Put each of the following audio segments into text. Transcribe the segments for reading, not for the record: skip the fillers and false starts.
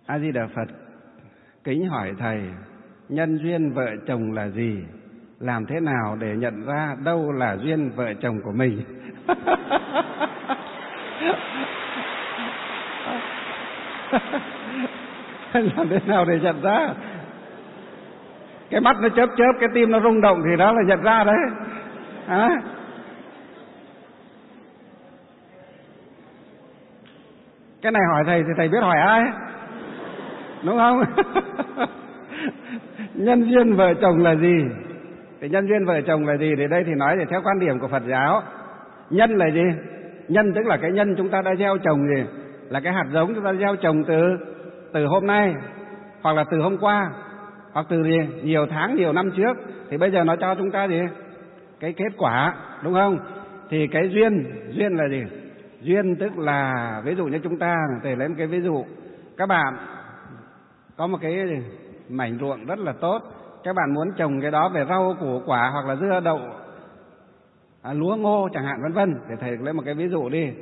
A Di Đà Phật. Kính hỏi thầy, nhân duyên vợ chồng là gì? Làm thế nào để nhận ra đâu là duyên vợ chồng của mình? Làm thế nào để nhận ra? Cái mắt nó chớp chớp, cái tim nó rung động thì đó là nhận ra đấy. Hả? Cái này hỏi thầy thì thầy biết hỏi ai? Đúng không? Nhân duyên vợ chồng là gì? Thì nhân duyên vợ chồng là gì? Thì đây thì nói thì theo quan điểm của Phật giáo, nhân là gì? Nhân tức là cái nhân chúng ta đã gieo trồng gì? Là cái hạt giống chúng ta gieo trồng từ hôm nay, hoặc là từ hôm qua, hoặc từ gì? Nhiều tháng, nhiều năm trước. Thì bây giờ nó cho chúng ta gì? Cái kết quả, đúng không? Thì cái duyên là gì? Duyên tức là, ví dụ như chúng ta để lấy một cái ví dụ, các bạn có một cái mảnh ruộng rất là tốt, các bạn muốn trồng cái đó về rau củ quả hoặc là dưa đậu, lúa ngô chẳng hạn vân vân. Để thầy lấy một cái ví dụ đi.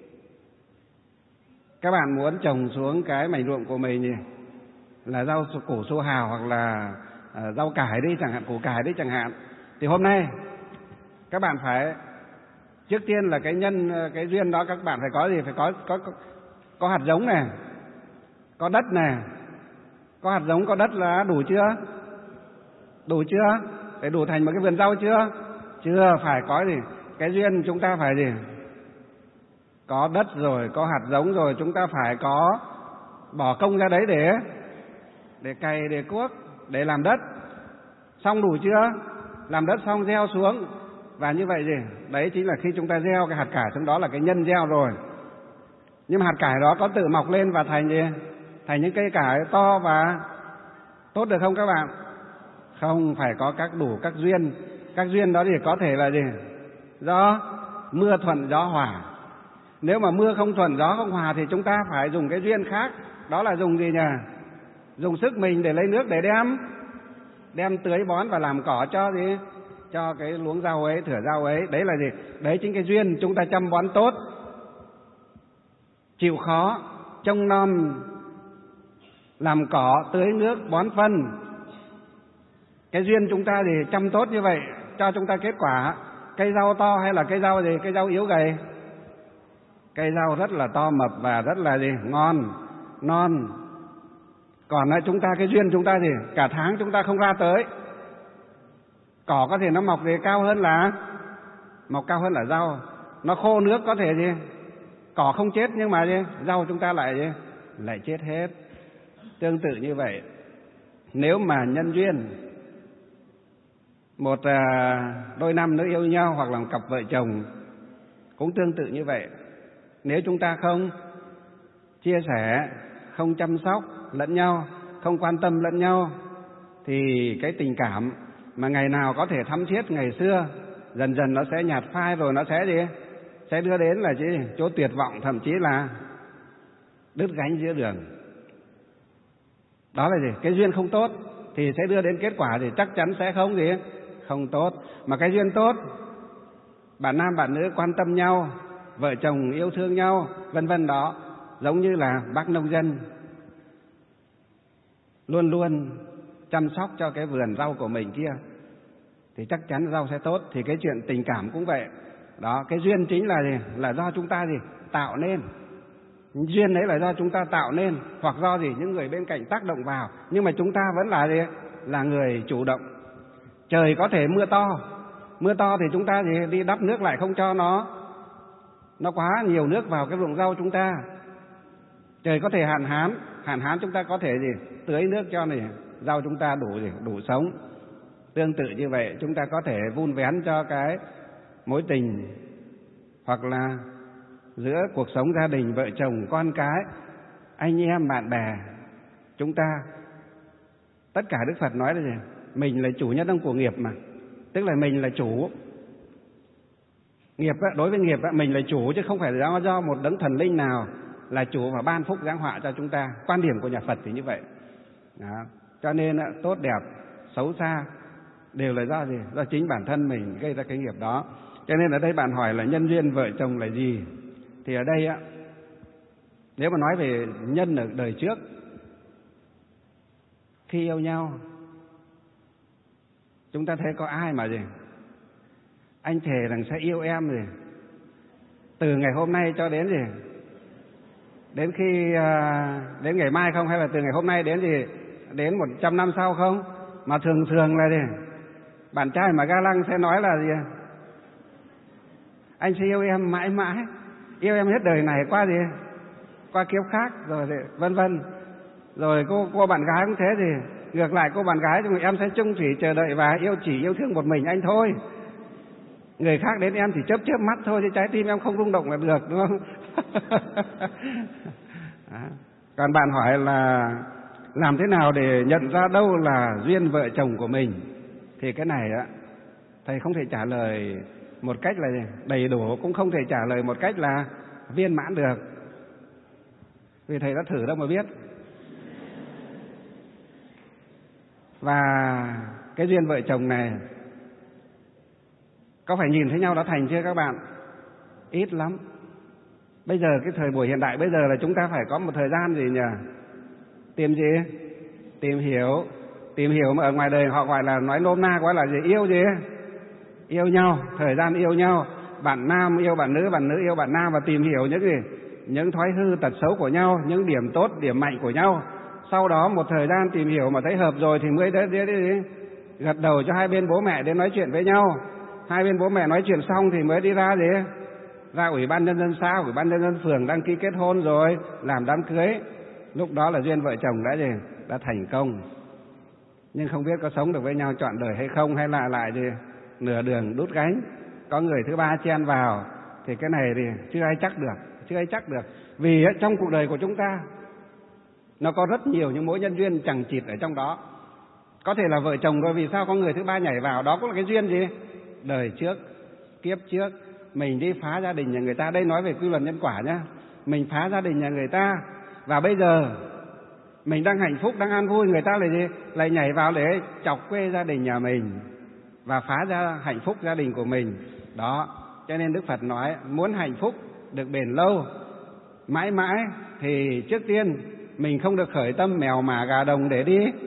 Các bạn muốn trồng xuống cái mảnh ruộng của mình gì? Là rau củ su hào hoặc là rau cải đi chẳng hạn, củ cải đi chẳng hạn. Thì hôm nay các bạn phải, trước tiên là cái duyên đó các bạn phải có gì? Phải có hạt giống này, có đất này. Có hạt giống, có đất là đủ chưa? Đủ chưa? Để đủ thành một cái vườn rau chưa? Chưa, phải có gì? Cái duyên chúng ta phải gì? Có đất rồi, có hạt giống rồi, chúng ta phải có bỏ công ra đấy để cày, để cuốc, để làm đất. Xong đủ chưa? Làm đất xong gieo xuống. Và như vậy gì? Đấy chính là khi chúng ta gieo cái hạt cải trong đó là cái nhân gieo rồi. Nhưng mà hạt cải đó có tự mọc lên và thành gì? Thành những cây cải to và tốt được không các bạn? Không, phải có đủ các duyên. Các duyên đó thì có thể là gì? Do mưa thuận gió hòa. Nếu mà mưa không thuận gió không hòa thì chúng ta phải dùng cái duyên khác. Đó là dùng gì nhỉ? Dùng sức mình để lấy nước để đem tưới bón và làm cỏ cho gì? Cho cái luống rau ấy, thửa rau ấy. Đấy là gì? Đấy chính cái duyên chúng ta chăm bón tốt, chịu khó, trông nom, làm cỏ, tưới nước, bón phân. Cái duyên chúng ta thì chăm tốt như vậy cho chúng ta kết quả. Cây rau to hay là cây rau gì? Cây rau yếu gầy? Cây rau rất là to mập và rất là gì? Ngon, non. Còn chúng ta, cái duyên chúng ta thì cả tháng chúng ta không ra tới. Cỏ có thể nó mọc thì cao hơn là rau. Nó khô nước có thể gì? Cỏ không chết nhưng mà gì? Rau chúng ta lại chết hết. Tương tự như vậy, nếu mà nhân duyên một đôi nam nữ yêu nhau hoặc là một cặp vợ chồng cũng tương tự như vậy. Nếu chúng ta không chia sẻ, không chăm sóc lẫn nhau, không quan tâm lẫn nhau, thì cái tình cảm mà ngày nào có thể thắm thiết ngày xưa dần dần nó sẽ nhạt phai, rồi nó sẽ gì? Sẽ đưa đến là chỗ tuyệt vọng, thậm chí là đứt gánh giữa đường. Đó là gì? Cái duyên không tốt thì sẽ đưa đến kết quả thì chắc chắn sẽ không tốt. Mà cái duyên tốt, bạn nam bạn nữ quan tâm nhau, vợ chồng yêu thương nhau, vân vân đó, giống như là bác nông dân luôn luôn chăm sóc cho cái vườn rau của mình kia thì chắc chắn rau sẽ tốt. Thì cái chuyện tình cảm cũng vậy. Đó, cái duyên chính là gì? Là do chúng ta tạo nên. Duyên đấy là do chúng ta tạo nên, hoặc do những người bên cạnh tác động vào, nhưng mà chúng ta vẫn là người chủ động. Trời có thể mưa to thì chúng ta đi đắp nước lại, không cho nó quá nhiều nước vào cái ruộng rau chúng ta. Trời có thể hạn hán chúng ta có thể tưới nước cho rau chúng ta đủ sống. Tương tự như vậy, chúng ta có thể vun vén cho cái mối tình hoặc là giữa cuộc sống gia đình, vợ chồng, con cái, anh em, bạn bè. Chúng ta, tất cả Đức Phật nói là gì? Mình là chủ nhân của nghiệp mà. Tức là mình là chủ. Nghiệp, đối với nghiệp mình là chủ, chứ không phải là do một đấng thần linh nào là chủ và ban phúc giáng họa cho chúng ta. Quan điểm của nhà Phật thì như vậy. Đó. Cho nên tốt đẹp, xấu xa đều là do gì? Do chính bản thân mình gây ra cái nghiệp đó. Cho nên ở đây bạn hỏi là nhân duyên vợ chồng là gì? Thì ở đây nếu mà nói về nhân ở đời trước Khi yêu nhau, chúng ta thấy có ai mà gì anh thề rằng sẽ yêu em gì từ ngày hôm nay cho đến gì đến khi đến ngày mai không, hay là từ ngày hôm nay đến gì đến 100 năm sau không? Mà thường thường là gì bạn trai mà ga lăng sẽ nói là gì anh sẽ yêu em mãi mãi, yêu em hết đời này qua gì qua kiếp khác rồi vân vân. Rồi cô bạn gái cũng thế, thì ngược lại cô bạn gái thì em sẽ chung thủy chờ đợi và yêu thương một mình anh thôi, người khác đến em chỉ chớp mắt thôi chứ trái tim em không rung động là được, đúng không? Còn bạn hỏi là làm thế nào để nhận ra đâu là duyên vợ chồng của mình, thì cái này á thầy không thể trả lời một cách là đầy đủ, cũng không thể trả lời một cách là viên mãn được, vì thầy đã thử đâu mà biết. Và cái duyên vợ chồng này có phải nhìn thấy nhau đã thành chưa các bạn? Ít lắm. Bây giờ cái thời buổi hiện đại bây giờ là chúng ta phải có một thời gian gì nhỉ? Tìm gì? Tìm hiểu mà ở ngoài đời họ gọi là, nói nôm na gọi là gì? Yêu gì? Yêu nhau, thời gian yêu nhau. Bạn nam yêu bạn nữ yêu bạn nam, và tìm hiểu những gì? Những thói hư tật xấu của nhau, những điểm tốt, điểm mạnh của nhau. Sau đó một thời gian tìm hiểu mà thấy hợp rồi thì mới gật đầu cho hai bên bố mẹ đến nói chuyện với nhau. Hai bên bố mẹ nói chuyện xong thì mới đi ra ra ủy ban nhân dân xã, ủy ban nhân dân phường đăng ký kết hôn rồi làm đám cưới. Lúc đó là duyên vợ chồng đã thành công. Nhưng không biết có sống được với nhau trọn đời hay không, hay là lại nửa đường đút gánh, có người thứ ba chen vào, thì cái này thì chưa ai chắc được. Vì trong cuộc đời của chúng ta nó có rất nhiều những mối nhân duyên chằng chịt ở trong đó. Có thể là vợ chồng rồi, vì sao có người thứ ba nhảy vào? Đó cũng là cái duyên gì? Đời trước, kiếp trước mình đi phá gia đình nhà người ta. Đây nói về quy luật nhân quả nhá. Mình phá gia đình nhà người ta, và bây giờ mình đang hạnh phúc, đang an vui, người ta lại nhảy vào để chọc quê gia đình nhà mình và phá ra hạnh phúc gia đình của mình. Đó, cho nên Đức Phật nói muốn hạnh phúc được bền lâu mãi mãi thì trước tiên mình không được khởi tâm mèo mả gà đồng để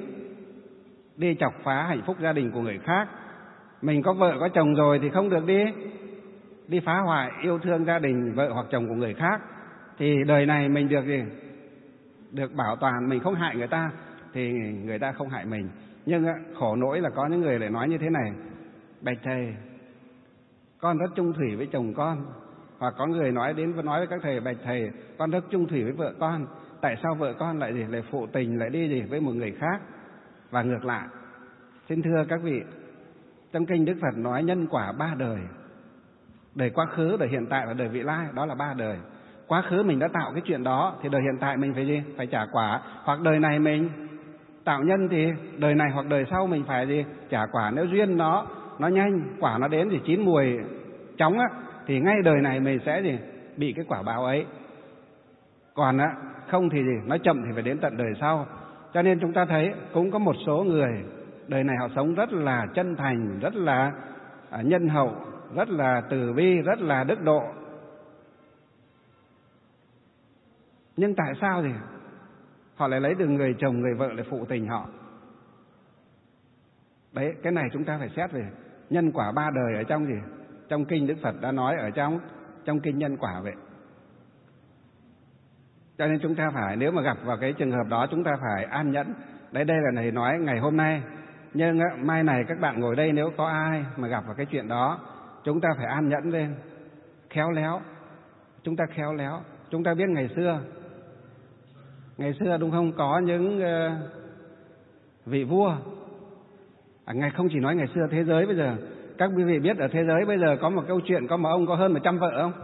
đi chọc phá hạnh phúc gia đình của người khác. Mình có vợ có chồng rồi thì không được đi phá hoại yêu thương gia đình vợ hoặc chồng của người khác. Thì đời này mình được bảo toàn, mình không hại người ta thì người ta không hại mình. Nhưng khổ nỗi là có những người lại nói như thế này: bạch thầy, con rất chung thủy với chồng con. Hoặc có người nói với các thầy: bạch thầy, con rất chung thủy với vợ con, tại sao vợ con lại phụ tình, lại đi với một người khác? Và ngược lại. Xin thưa các vị, trong kinh Đức Phật nói nhân quả 3 đời: đời quá khứ, đời hiện tại và đời vị lai. Đó là 3 đời. Quá khứ mình đã tạo cái chuyện đó thì đời hiện tại mình phải trả quả. Hoặc đời này mình tạo nhân thì đời này hoặc đời sau mình phải trả quả. Nếu duyên nó nhanh, quả nó đến thì chín mùi chóng thì ngay đời này mình sẽ bị cái quả báo ấy. Còn không thì nó chậm thì phải đến tận đời sau. Cho nên chúng ta thấy cũng có một số người đời này họ sống rất là chân thành, rất là nhân hậu, rất là từ bi, rất là đức độ. Nhưng tại sao họ lại lấy được người chồng, người vợ để phụ tình họ? Đấy, cái này chúng ta phải xét về nhân quả 3 đời ở trong kinh Đức Phật đã nói ở trong kinh nhân quả vậy. Cho nên chúng ta phải, nếu mà gặp vào cái trường hợp đó, chúng ta phải an nhẫn. Đây là này nói ngày hôm nay, nhưng mai này các bạn ngồi đây nếu có ai mà gặp vào cái chuyện đó, chúng ta phải an nhẫn lên, khéo léo. Chúng ta khéo léo. Chúng ta biết ngày xưa đúng không, có những vị vua, ngày không chỉ nói ngày xưa, thế giới bây giờ, các quý vị biết ở thế giới bây giờ có một câu chuyện, có một ông có hơn 100 vợ không?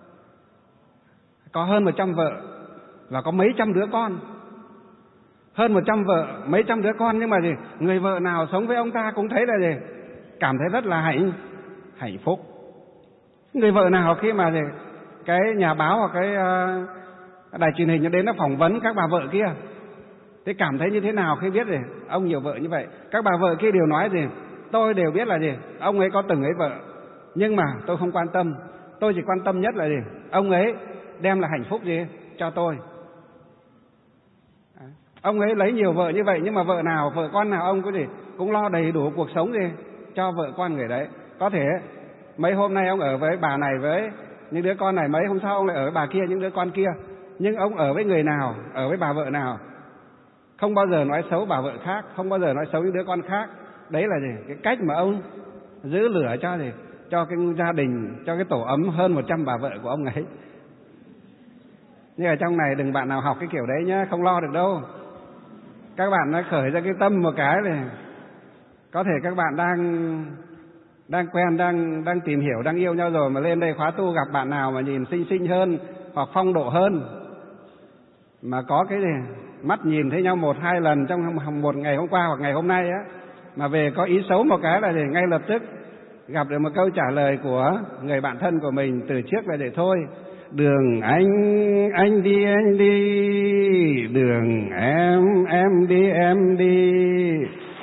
Có hơn 100 vợ và có mấy trăm đứa con. Hơn 100 vợ, mấy trăm đứa con, nhưng mà người vợ nào sống với ông ta cũng thấy là cảm thấy rất là hạnh phúc. Người vợ nào khi mà cái nhà báo hoặc cái đài truyền hình nó đến nó phỏng vấn các bà vợ kia, thế cảm thấy như thế nào khi biết ông nhiều vợ như vậy? Các bà vợ kia đều nói tôi đều biết là ông ấy có từng ấy vợ, nhưng mà tôi không quan tâm. Tôi chỉ quan tâm nhất là ông ấy đem lại hạnh phúc cho tôi. Ông ấy lấy nhiều vợ như vậy nhưng mà vợ nào, vợ con nào ông có gì cũng lo đầy đủ cuộc sống gì cho vợ con người đấy. Có thể mấy hôm nay ông ở với bà này với những đứa con này, mấy hôm sau ông lại ở với bà kia những đứa con kia, nhưng ông ở với người nào, ở với bà vợ nào không bao giờ nói xấu bà vợ khác, không bao giờ nói xấu những đứa con khác. Đấy là gì? Cái cách mà ông giữ lửa cho gì, cho cái gia đình, cho cái tổ ấm hơn 100 bà vợ của ông ấy. Nhưng ở trong này đừng bạn nào học cái kiểu đấy nhá, không lo được đâu. Các bạn nó khởi ra cái tâm một cái này, có thể các bạn đang quen, đang tìm hiểu, đang yêu nhau rồi mà lên đây khóa tu gặp bạn nào mà nhìn xinh xinh hơn hoặc phong độ hơn, mà có cái gì mắt nhìn thấy nhau 1-2 lần trong một ngày hôm qua hoặc ngày hôm nay á, mà về có ý xấu một cái là gì ngay lập tức gặp được một câu trả lời của người bạn thân của mình từ trước là để thôi, đường anh đi, đường em đi.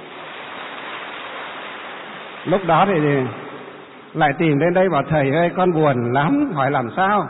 Lúc đó thì lại tìm đến đây bảo thầy ơi con buồn lắm, hỏi làm sao?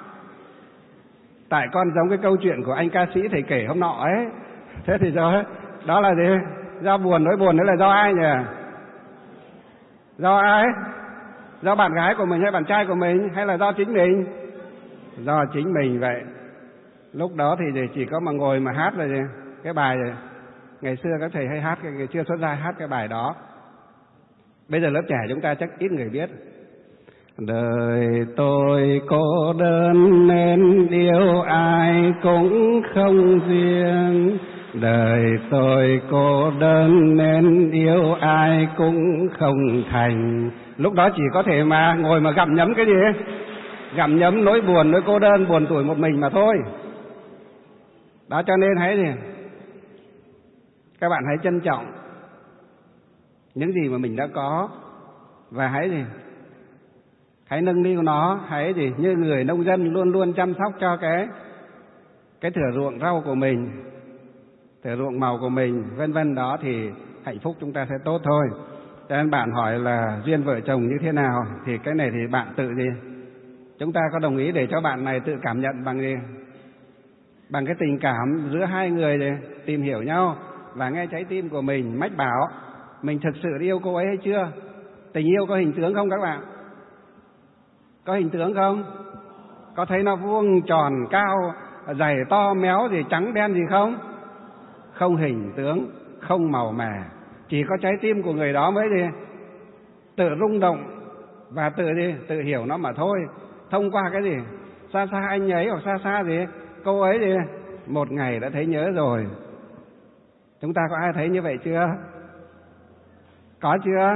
Tại con giống cái câu chuyện của anh ca sĩ thầy kể hôm nọ ấy. Thế thì đó là gì? Do buồn, nỗi buồn đấy là do ai nhỉ? Do ai? Do bạn gái của mình hay bạn trai của mình, hay là do chính mình? Do chính mình vậy. Lúc đó thì chỉ có mà ngồi mà hát là gì? Cái bài ngày xưa các thầy hay hát, cái chưa xuất gia hát cái bài đó. Bây giờ lớp trẻ chúng ta chắc ít người biết. Đời tôi cô đơn nên yêu ai cũng không riêng. Đời tôi cô đơn nên yêu ai cũng không thành. Lúc đó chỉ có thể mà ngồi mà gặm nhấm cái gì? Gặm nhấm nỗi buồn, nỗi cô đơn, buồn tủi một mình mà thôi. Đó cho nên hãy gì? Các bạn hãy trân trọng những gì mà mình đã có, và hãy gì? Hãy nâng niu nó, hãy gì? Như người nông dân luôn luôn chăm sóc cho cái thửa ruộng rau của mình, thửa ruộng màu của mình, vân vân, đó thì hạnh phúc chúng ta sẽ tốt thôi. Cho nên bạn hỏi là duyên vợ chồng như thế nào, thì cái này thì bạn tự gì? Chúng ta có đồng ý để cho bạn này tự cảm nhận bằng gì? Bằng cái tình cảm giữa hai người để tìm hiểu nhau và nghe trái tim của mình mách bảo mình thực sự yêu cô ấy hay chưa? Tình yêu có hình tướng không các bạn? Có hình tướng không? Có thấy nó vuông, tròn, cao, dày, to, méo gì, trắng, đen gì không? Không hình tướng, không màu mè. Chỉ có trái tim của người đó mới gì? Tự rung động và tự hiểu nó mà thôi. Thông qua cái gì? Xa xa anh ấy hoặc xa xa gì? Cô ấy gì? Một ngày đã thấy nhớ rồi. Chúng ta có ai thấy như vậy chưa? Có chưa?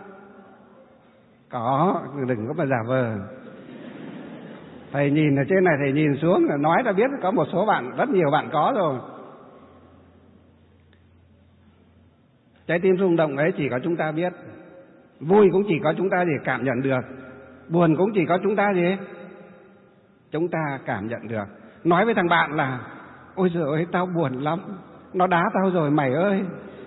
Có, đừng có mà giả vờ. Thầy nhìn ở trên này, thầy nhìn xuống là nói đã biết có một số bạn, rất nhiều bạn có rồi. Trái tim rung động ấy chỉ có chúng ta biết. Vui cũng chỉ có chúng ta gì cảm nhận được. Buồn cũng chỉ có chúng ta gì? Chúng ta cảm nhận được. Nói với thằng bạn là ôi giời ơi tao buồn lắm, nó đá tao rồi mày ơi.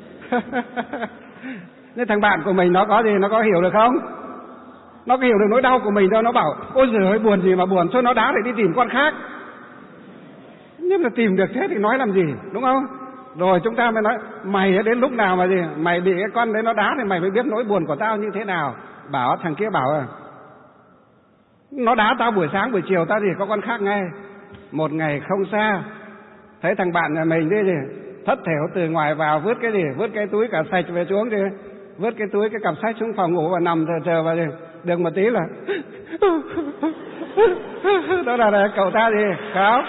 Nên thằng bạn của mình nó có gì, nó có hiểu được không? Nó có hiểu được nỗi đau của mình đâu. Nó bảo ôi giời ơi buồn gì mà buồn, thôi nó đá để đi tìm con khác. Nhưng mà tìm được thế thì nói làm gì, đúng không? Rồi chúng ta mới nói mày đến lúc nào mà gì mày bị cái con đấy nó đá thì mày mới biết nỗi buồn của tao như thế nào. Bảo thằng kia bảo nó đá tao buổi sáng buổi chiều tao thì có con khác ngay. Một ngày không xa thấy thằng bạn nhà mình đi gì thất thểu từ ngoài vào, vứt cái gì, vứt cái túi cả sạch về xuống đi, vứt cái túi cái cặp sách xuống phòng ngủ và nằm chờ vào gì. Được một tí là đó là cậu ta gì khóc.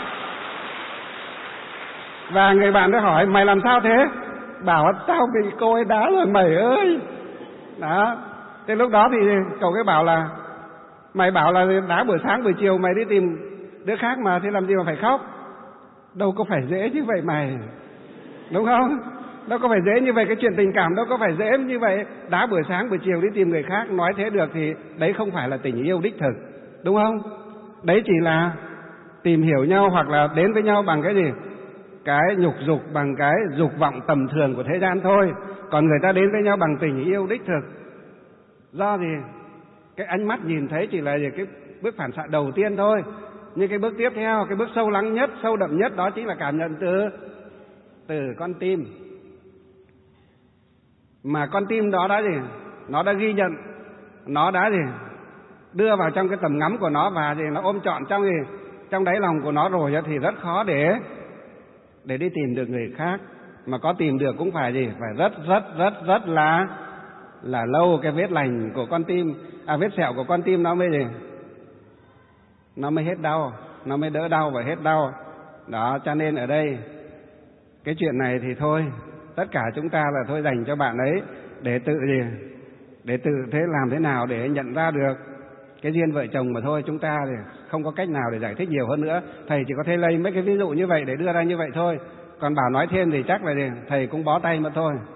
Và người bạn đó hỏi mày làm sao thế? Bảo tao bị cô ấy đá rồi mày ơi. Đó. Thế lúc đó thì cậu cái bảo là mày bảo là đá buổi sáng buổi chiều mày đi tìm đứa khác mà, thế làm gì mà phải khóc? Đâu có phải dễ như vậy mày, đúng không? Đâu có phải dễ như vậy, cái chuyện tình cảm đâu có phải dễ như vậy. Đá buổi sáng buổi chiều đi tìm người khác, nói thế được thì đấy không phải là tình yêu đích thực, đúng không? Đấy chỉ là tìm hiểu nhau hoặc là đến với nhau bằng cái gì? Cái nhục dục, bằng cái dục vọng tầm thường của thế gian thôi. Còn người ta đến với nhau bằng tình yêu đích thực. Do gì? Cái ánh mắt nhìn thấy chỉ là cái bước phản xạ đầu tiên thôi. Nhưng cái bước tiếp theo, cái bước sâu lắng nhất, sâu đậm nhất đó chính là cảm nhận từ con tim. Mà con tim đó đã gì? Nó đã ghi nhận, nó đã gì? Đưa vào trong cái tầm ngắm của nó và gì? Nó ôm trọn trong gì? Trong đáy lòng của nó rồi thì rất khó để đi tìm được người khác. Mà có tìm được cũng phải gì? Phải rất là lâu. Cái vết lành của con tim, vết sẹo của con tim nó mới gì? Nó mới hết đau, nó mới đỡ đau và hết đau. Đó, cho nên ở đây cái chuyện này thì thôi, tất cả chúng ta là thôi dành cho bạn ấy để tự gì? Để tự thế làm thế nào để nhận ra được cái duyên vợ chồng mà thôi. Chúng ta thì không có cách nào để giải thích nhiều hơn nữa. Thầy chỉ có thể lấy mấy cái ví dụ như vậy để đưa ra như vậy thôi. Còn bảo nói thêm thì chắc là gì? Thầy cũng bó tay mà thôi.